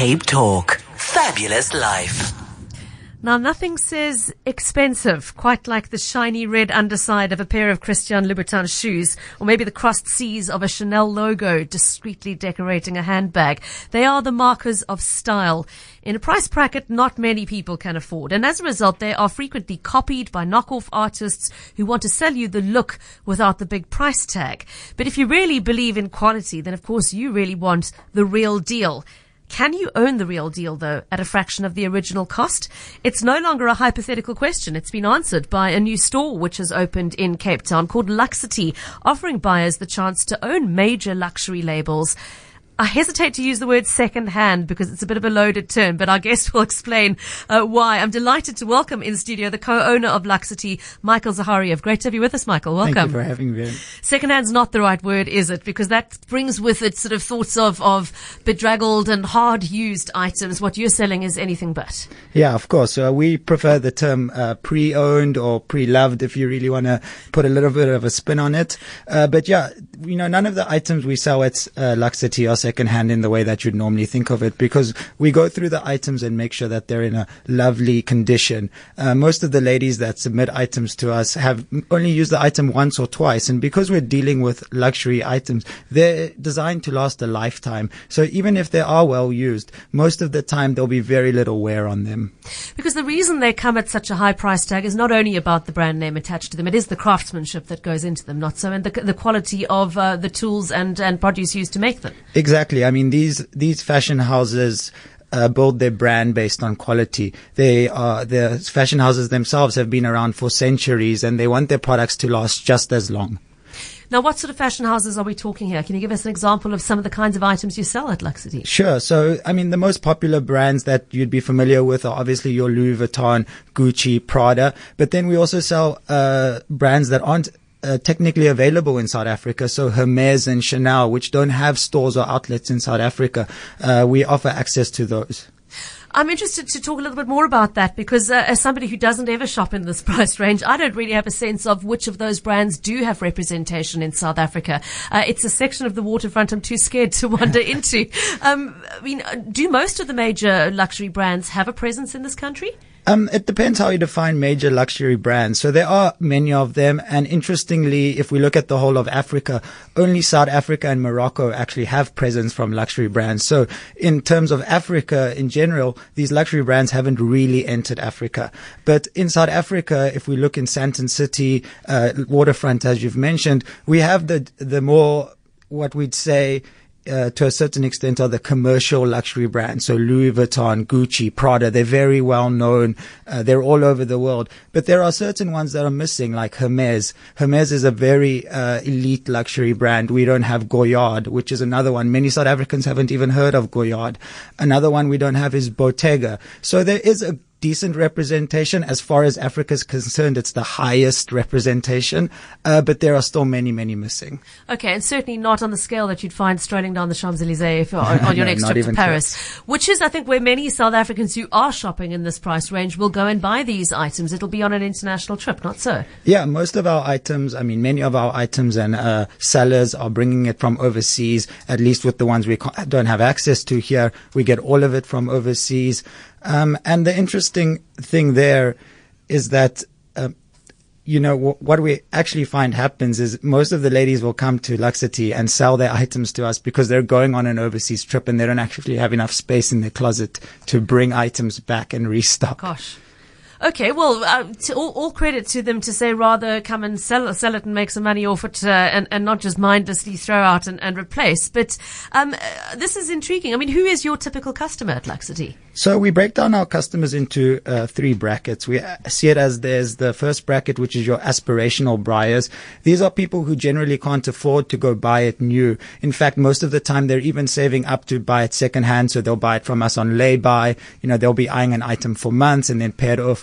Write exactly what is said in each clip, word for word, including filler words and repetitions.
Cape Talk. Fabulous life. Now, nothing says expensive quite like the shiny red underside of a pair of Christian Louboutin shoes, or maybe the crossed C's of a Chanel logo discreetly decorating a handbag. They are the markers of style in a price bracket not many people can afford. And as a result, they are frequently copied by knockoff artists who want to sell you the look without the big price tag. But if you really believe in quality, then of course you really want the real deal. Can you own the real deal, though, at a fraction of the original cost? It's no longer a hypothetical question. It's been answered by a new store which has opened in Cape Town called Luxity, offering buyers the chance to own major luxury labels. I hesitate to use the word second-hand because it's a bit of a loaded term, but our guest will explain uh, why. I'm delighted to welcome in studio the co-owner of Luxity, Michael Zahariev. Great to have you with us, Michael. Welcome. Thank you for having me. Second-hand's not the right word, is it? Because that brings with it sort of thoughts of, of bedraggled and hard-used items. What you're selling is anything but. Yeah, of course. Uh, we prefer the term uh, pre-owned or pre-loved if you really want to put a little bit of a spin on it. Uh, but yeah, you know, none of the items we sell at uh, Luxity are second-hand in the way that you'd normally think of it, because we go through the items and make sure that they're in a lovely condition. Uh, most of the ladies that submit items to us have only used the item once or twice, and because we're dealing with luxury items, they're designed to last a lifetime. So even if they are well used, most of the time there'll be very little wear on them. Because the reason they come at such a high price tag is not only about the brand name attached to them, it is the craftsmanship that goes into them, not so, and the, the quality of uh, the tools and, and produce used to make them. Exactly. I mean, these these fashion houses uh, build their brand based on quality. They are the fashion houses themselves have been around for centuries, and they want their products to last just as long. Now, what sort of fashion houses are we talking here? Can you give us an example of some of the kinds of items you sell at Luxity? Sure. So, I mean, the most popular brands that you'd be familiar with are obviously your Louis Vuitton, Gucci, Prada. But then we also sell uh, brands that aren't Uh, technically available in South Africa, so Hermes and Chanel, which don't have stores or outlets in South Africa. Uh, we offer access to those. I'm interested to talk a little bit more about that because uh, as somebody who doesn't ever shop in this price range, I don't really have a sense of which of those brands do have representation in South Africa. Uh, it's a section of the waterfront I'm too scared to wander into. Um, I mean, do most of the major luxury brands have a presence in this country? Um, it depends how you define major luxury brands. So there are many of them. And interestingly, if we look at the whole of Africa, only South Africa and Morocco actually have presence from luxury brands. So in terms of Africa in general, these luxury brands haven't really entered Africa. But in South Africa, if we look in Sandton City, uh, waterfront, as you've mentioned, we have the, the more, what we'd say, Uh, to a certain extent are the commercial luxury brands. So Louis Vuitton, Gucci, Prada, they're very well known. Uh, they're all over the world. But there are certain ones that are missing, like Hermes. Hermes is a very uh, elite luxury brand. We don't have Goyard, which is another one. Many South Africans haven't even heard of Goyard. Another one we don't have is Bottega. So there is a decent representation. As far as Africa is concerned, it's the highest representation, uh, but there are still many, many missing. Okay, and certainly not on the scale that you'd find strolling down the Champs-Élysées if, on, on your no, next trip to Paris, close. Which is, I think, where many South Africans who are shopping in this price range will go and buy these items. It'll be on an international trip, not so? Yeah, most of our items, I mean, many of our items and uh, sellers are bringing it from overseas, at least with the ones we don't have access to here. We get all of it from overseas. Um, and the interesting thing there is that, uh, you know, w- what we actually find happens is most of the ladies will come to Luxity and sell their items to us because they're going on an overseas trip and they don't actually have enough space in their closet to bring items back and restock. Gosh. Okay, well, uh, to all, all credit to them to say rather come and sell, sell it and make some money off it, uh, and, and not just mindlessly throw out and, and replace. But um, uh, this is intriguing. I mean, who is your typical customer at Luxity? So we break down our customers into uh, three brackets. We see it as there's the first bracket, which is your aspirational buyers. These are people who generally can't afford to go buy it new. In fact, most of the time they're even saving up to buy it secondhand, so they'll buy it from us on lay-by. You know, they'll be eyeing an item for months and then pay it off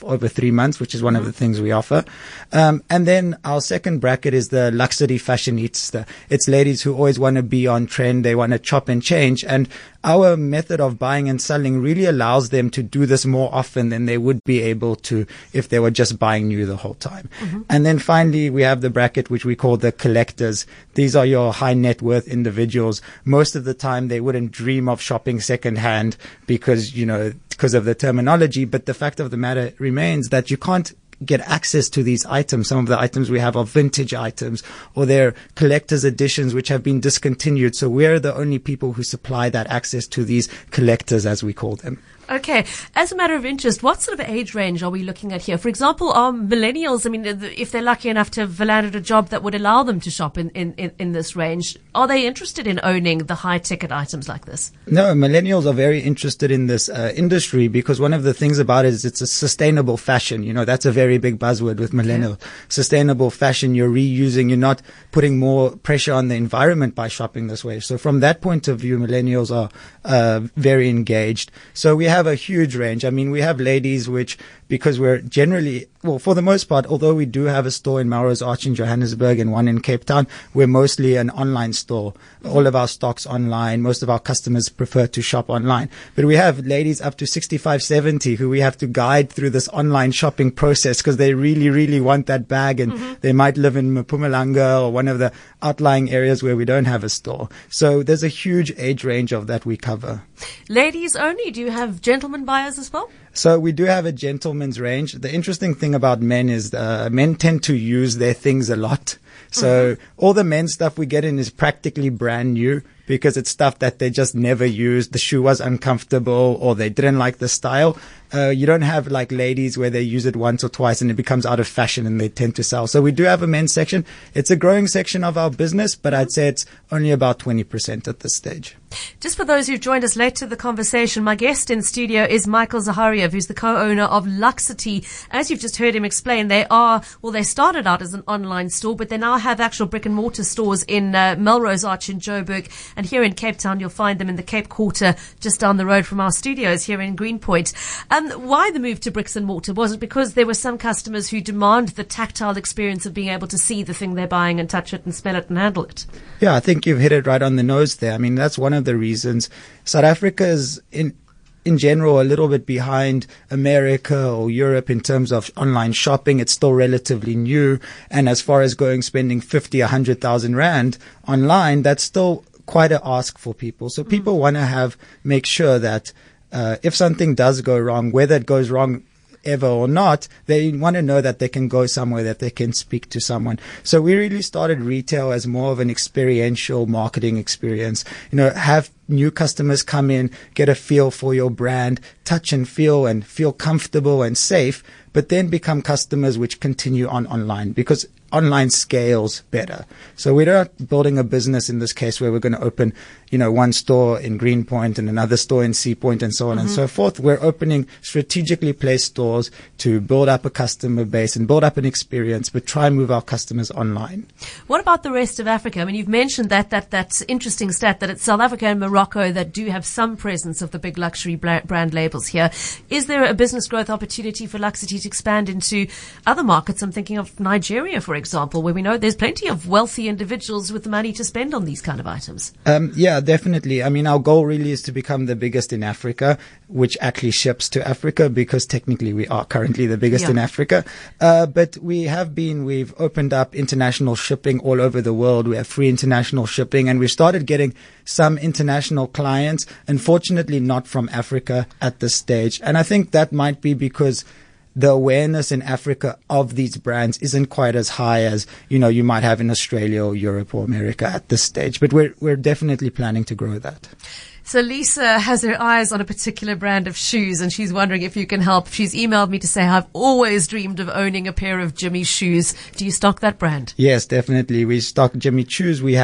for over three months, which is one of the things we offer. Um, and then our second bracket is the luxury fashionista. It's ladies who always want to be on trend. They want to chop and change. And our method of buying and selling really allows them to do this more often than they would be able to if they were just buying new the whole time. Mm-hmm. And then finally, we have the bracket which we call the collectors. These are your high net worth individuals. Most of the time, they wouldn't dream of shopping secondhand because, you know, because of the terminology. But the fact of the matter remains that you can't get access to these items. Some of the items we have are vintage items, or they're collector's editions which have been discontinued. So we're the only people who supply that access to these collectors, as we call them. Okay. As a matter of interest, what sort of age range are we looking at here? For example, are millennials, I mean, if they're lucky enough to have landed a job that would allow them to shop in, in, in, in this range, are they interested in owning the high ticket items like this? No, millennials are very interested in this uh, industry because one of the things about it is it's a sustainable fashion. You know, that's a very big buzzword with millennials. Okay. Sustainable fashion, you're reusing, you're not putting more pressure on the environment by shopping this way. So from that point of view, millennials are uh, very engaged. So we have have a huge range. I mean, we have ladies which, because we're generally, well, for the most part, although we do have a store in Melrose Arch in Johannesburg and one in Cape Town, we're mostly an online store. All of our stock's online. Most of our customers prefer to shop online. But we have ladies up to sixty-five, seventy who we have to guide through this online shopping process because they really, really want that bag, and mm-hmm. they might live in Mpumalanga or one of the outlying areas where we don't have a store. So there's a huge age range of that we cover. Ladies only? Do you have gentlemen buyers as well? So we do have a gentleman's range. The interesting thing about men is uh, men tend to use their things a lot. So mm-hmm. all the men's stuff we get in is practically brand new because it's stuff that they just never used. The shoe was uncomfortable or they didn't like the style. Uh, you don't have like ladies where they use it once or twice and it becomes out of fashion and they tend to sell. So we do have a men's section. It's a growing section of our business, but I'd say it's only about twenty percent at this stage. Just for those who've joined us late to the conversation, my guest in studio is Michael Zahariev, who's the co-owner of Luxity. As you've just heard him explain, they are, well, they started out as an online store, but they now have actual brick and mortar stores in uh, Melrose Arch in Joburg. And here in Cape Town, you'll find them in the Cape Quarter, just down the road from our studios here in Greenpoint. Um, why the move to bricks and mortar? Was it because there were some customers who demand the tactile experience of being able to see the thing they're buying and touch it and smell it and handle it? Yeah, I think you've hit it right on the nose there. I mean, that's one of the reasons. South Africa is in in general a little bit behind America or Europe in terms of online shopping. It's still relatively new. And as far as going spending fifty, a hundred thousand rand online, that's still quite an ask for people. So people mm. want to have, make sure that uh, if something does go wrong, whether it goes wrong ever or not, they want to know that they can go somewhere, that they can speak to someone. So we really started retail as more of an experiential marketing experience. You know, have new customers come in, get a feel for your brand, touch and feel and feel comfortable and safe, but then become customers which continue on online because online scales better. So we're not building a business in this case where we're going to open, you know, one store in Greenpoint and another store in Sea Point and so on mm-hmm. and so forth. We're opening strategically placed stores to build up a customer base and build up an experience, but try and move our customers online. What about the rest of Africa? I mean, you've mentioned that, that, that interesting stat that it's South Africa and Morocco that do have some presence of the big luxury brand labels here. Is there a business growth opportunity for Luxity to expand into other markets? I'm thinking of Nigeria, for example, where we know there's plenty of wealthy individuals with the money to spend on these kind of items. Um, yeah, definitely. I mean, our goal really is to become the biggest in Africa, which actually ships to Africa because technically we are currently the biggest yeah. in Africa. Uh, but we have been, we've opened up international shipping all over the world. We have free international shipping and we started getting some international clients, unfortunately not from Africa at this stage. And I think that might be because the awareness in Africa of these brands isn't quite as high as, you know, you might have in Australia or Europe or America at this stage. But we're, we're definitely planning to grow that. So Lisa has her eyes on a particular brand of shoes and she's wondering if you can help. She's emailed me to say, I've always dreamed of owning a pair of Jimmy shoes. Do you stock that brand? Yes, definitely. We stock Jimmy shoes. We have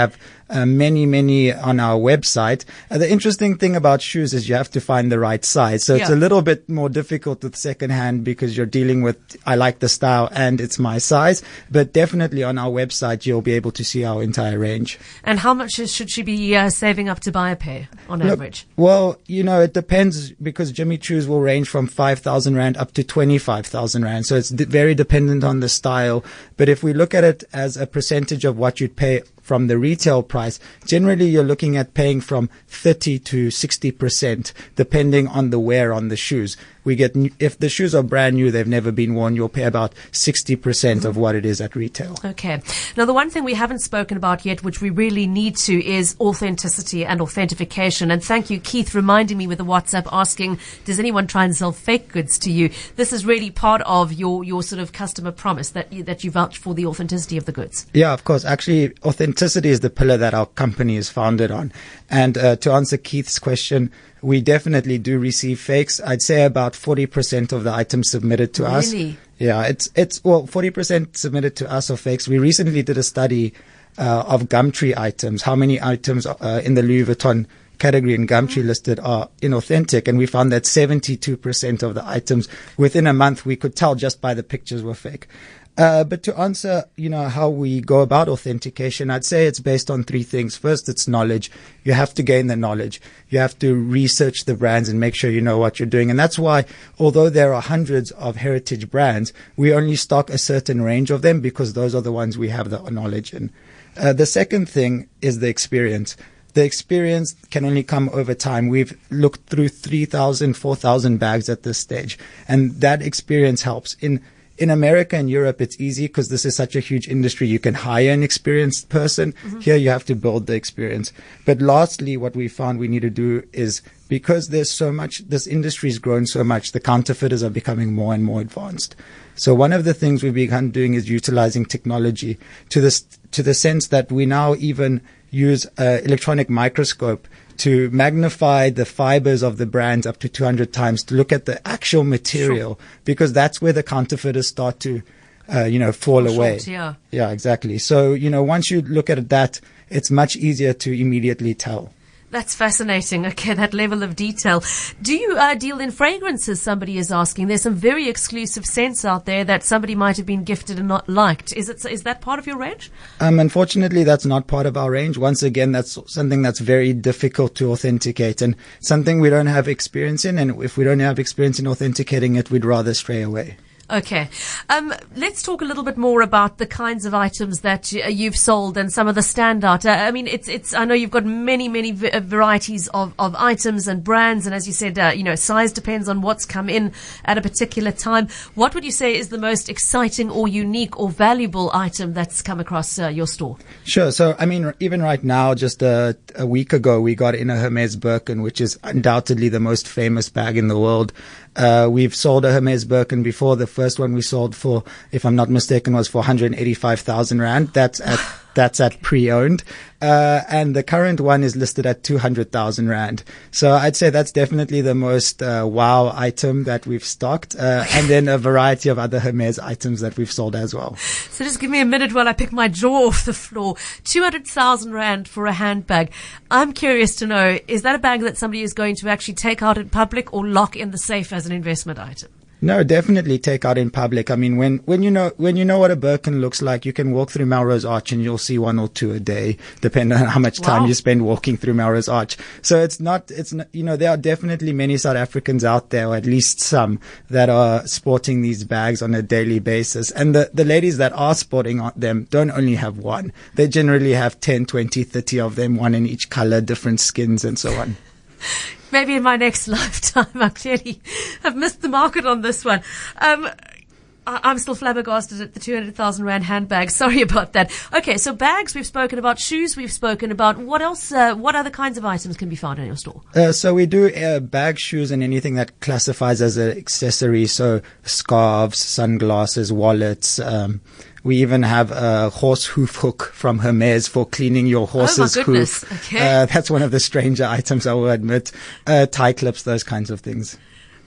uh, many, many on our website. Uh, the interesting thing about shoes is you have to find the right size. So yeah. It's a little bit more difficult with secondhand because you're dealing with, I like the style and it's my size. But definitely on our website, you'll be able to see our entire range. And how much should she be uh, saving up to buy a pair on Look, average? Well, you know, it depends because Jimmy Choos will range from five thousand Rand up to twenty-five thousand Rand. So it's d- very dependent on the style. But if we look at it as a percentage of what you'd pay from the retail price, generally you're looking at paying from thirty to sixty percent depending on the wear on the shoes. We get, if the shoes are brand new, they've never been worn, you'll pay about sixty percent of what it is at retail. Okay. Now, the one thing we haven't spoken about yet, which we really need to, is authenticity and authentication. And thank you, Keith, reminding me with the WhatsApp asking, does anyone try and sell fake goods to you? This is really part of your, your sort of customer promise that you, that you vouch for the authenticity of the goods. Yeah, of course. Actually, authenticity is the pillar that our company is founded on. And uh, to answer Keith's question, we definitely do receive fakes. I'd say about forty percent of the items submitted to us. Really? Yeah, it's, it's, well, forty percent submitted to us are fakes. We recently did a study, uh, of Gumtree items. How many items, uh, in the Louis Vuitton category in Gumtree listed are inauthentic. And we found that seventy-two percent of the items within a month we could tell just by the pictures were fake. Uh, but to answer, you know, how we go about authentication, I'd say it's based on three things. First, it's knowledge. You have to gain the knowledge. You have to research the brands and make sure you know what you're doing. And that's why, although there are hundreds of heritage brands, we only stock a certain range of them because those are the ones we have the knowledge in. Uh, the second thing is the experience. The experience can only come over time. We've looked through three thousand, four thousand bags at this stage, and that experience helps. In In America and Europe, it's easy because this is such a huge industry. You can hire an experienced person. Mm-hmm. Here, you have to build the experience. But lastly, what we found we need to do is, because there's so much, this industry's grown so much, the counterfeiters are becoming more and more advanced. So one of the things we've begun doing is utilizing technology to this, to the sense that we now even use an electronic microscope to magnify the fibers of the brands up to two hundred times to look at the actual material, sure. Because that's where the counterfeiters start to, uh, you know, fall Short, away. Yeah. Yeah, exactly. So, you know, once you look at that, it's much easier to immediately tell. That's fascinating. Okay, that level of detail. Do you uh, deal in fragrances? Somebody is asking. There's some very exclusive scents out there that somebody might have been gifted and not liked. Is it? Is that part of your range? Um, unfortunately, that's not part of our range. Once again, that's something that's very difficult to authenticate and something we don't have experience in. And if we don't have experience in authenticating it, we'd rather stray away. Okay. Um, let's talk a little bit more about the kinds of items that uh, you've sold and some of the standout. Uh, I mean, it's, it's, I know you've got many, many v- varieties of, of items and brands. And as you said, uh, you know, size depends on what's come in at a particular time. What would you say is the most exciting or unique or valuable item that's come across uh, your store? Sure. So, I mean, even right now, just a, a week ago, we got in a Hermes Birkin, which is undoubtedly the most famous bag in the world. Uh, we've sold a Hermes Birkin before. The first one we sold for, if I'm not mistaken, was for one hundred eighty-five thousand Rand. That's at, that's at pre-owned. Uh, and the current one is listed at two hundred thousand Rand. So I'd say that's definitely the most, uh, wow item that we've stocked. Uh, and then a variety of other Hermes items that we've sold as well. So just give me a minute while I pick my jaw off the floor. two hundred thousand Rand for a handbag. I'm curious to know, is that a bag that somebody is going to actually take out in public or lock in the safe as an investment item? No, definitely take out in public. I mean, when, when you know, when you know what a Birkin looks like, you can walk through Melrose Arch and you'll see one or two a day, depending on how much time wow. you spend walking through Melrose Arch. So it's not, it's not, you know, there are definitely many South Africans out there, or at least some, that are sporting these bags on a daily basis. And the, the ladies that are sporting them don't only have one. They generally have ten, twenty, thirty of them, one in each color, different skins and so on. Maybe in my next lifetime. I clearly have missed the market on this one. Um, I, I'm still flabbergasted at the two hundred thousand Rand handbag. Sorry about that. Okay, so bags we've spoken about, shoes we've spoken about. What else, uh, what other kinds of items can be found in your store? Uh, so we do uh, bags, shoes, and anything that classifies as an accessory. So scarves, sunglasses, wallets, um, we even have a horse hoof hook from Hermes for cleaning your horse's oh my goodness. hoof. Okay. Uh, that's one of the stranger items, I will admit. Uh, tie clips, those kinds of things.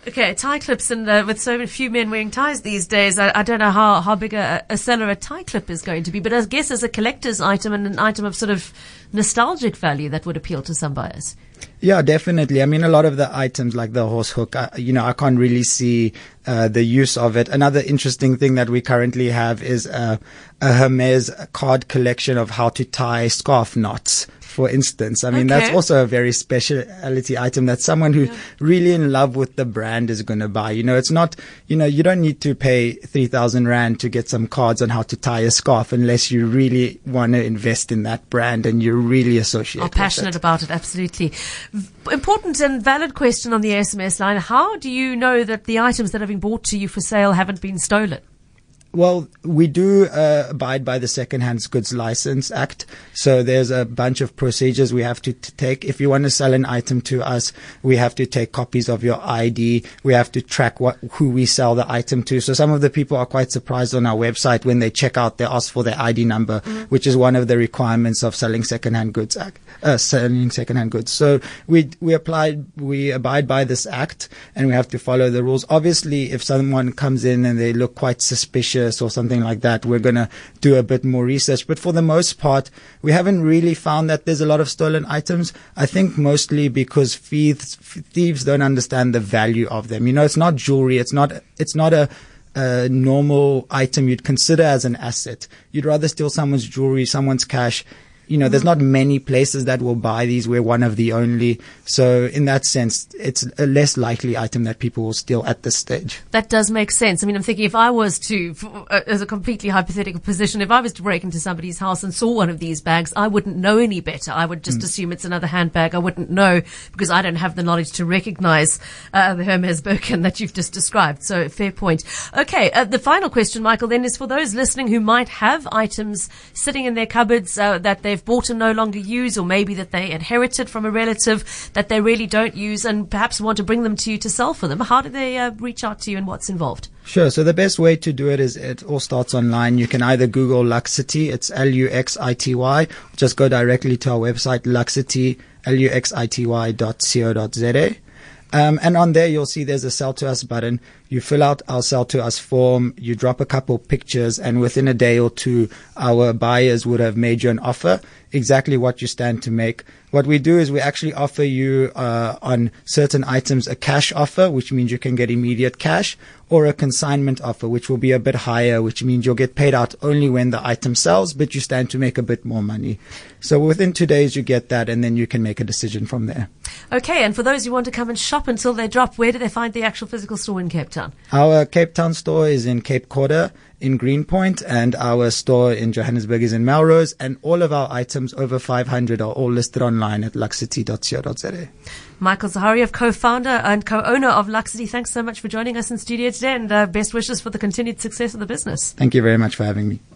Okay, tie clips, and uh, with so few men wearing ties these days, I, I don't know how, how big a, a seller a tie clip is going to be, but I guess as a collector's item and an item of sort of nostalgic value, that would appeal to some buyers. Yeah, definitely. I mean, a lot of the items like the horse hook, I, you know, I can't really see uh, the use of it. Another interesting thing that we currently have is uh, a Hermes card collection of how to tie scarf knots, for instance. I mean, Okay. that's also a very specialty item that someone who's Yeah. really in love with the brand is going to buy. You know, it's not, you know, you don't need to pay three thousand rand to get some cards on how to tie a scarf unless you really want to invest in that brand and you're really associated Are passionate with it. about it, absolutely. V- Important and valid question on the S M S line. How do you know that the items that have been brought to you for sale haven't been stolen? Well, we do uh, abide by the Second-Hand Goods License Act. So there's a bunch of procedures we have to t- take. If you want to sell an item to us, we have to take copies of your I D. We have to track what who we sell the item to. So some of the people are quite surprised on our website when they check out, they ask for their I D number, mm-hmm. which is one of the requirements of selling Second-Hand Goods Act, uh, selling second-hand goods. So we we apply, we abide by this act, and we have to follow the rules. Obviously, if someone comes in and they look quite suspicious or something like that, we're going to do a bit more research. But for the most part, we haven't really found that there's a lot of stolen items. I think mostly because thieves, thieves don't understand the value of them. You know, it's not jewelry. It's not, it's not a, a normal item you'd consider as an asset. You'd rather steal someone's jewelry, someone's cash. You know, there's not many places that will buy these. We're one of the only. So in that sense, it's a less likely item that people will steal at this stage. That does make sense. I mean, I'm thinking if I was to, uh, as a completely hypothetical position, if I was to break into somebody's house and saw one of these bags, I wouldn't know any better. I would just mm. assume it's another handbag. I wouldn't know because I don't have the knowledge to recognize uh, the Hermes Birkin that you've just described. So fair point. Okay, uh, the final question, Michael, then is for those listening who might have items sitting in their cupboards uh, that they've bought and no longer use, or maybe that they inherited from a relative that they really don't use and perhaps want to bring them to you to sell for them. How do they uh, reach out to you and what's involved? Sure. So the best way to do it is it all starts online. You can either Google Luxity, it's L U X I T Y, or just go directly to our website, Luxity, L U X I T Y dot co dot Z A. Um, and on there, you'll see there's a sell to us button. You fill out our sell to us form. You drop a couple pictures, and within a day or two, our buyers would have made you an offer, exactly what you stand to make. What we do is we actually offer you uh, on certain items a cash offer, which means you can get immediate cash, or a consignment offer, which will be a bit higher, which means you'll get paid out only when the item sells, but you stand to make a bit more money. So within two days, you get that, and then you can make a decision from there. Okay, and for those who want to come and shop until they drop, where do they find the actual physical store in Cape Town? Our Cape Town store is in Cape Quarter in Greenpoint, and our store in Johannesburg is in Melrose, and all of our items over five hundred are all listed online at luxity dot co dot Z A. Michael Zahariev, co-founder and co-owner of Luxity, thanks so much for joining us in studio today, and uh, best wishes for the continued success of the business. Thank you very much for having me.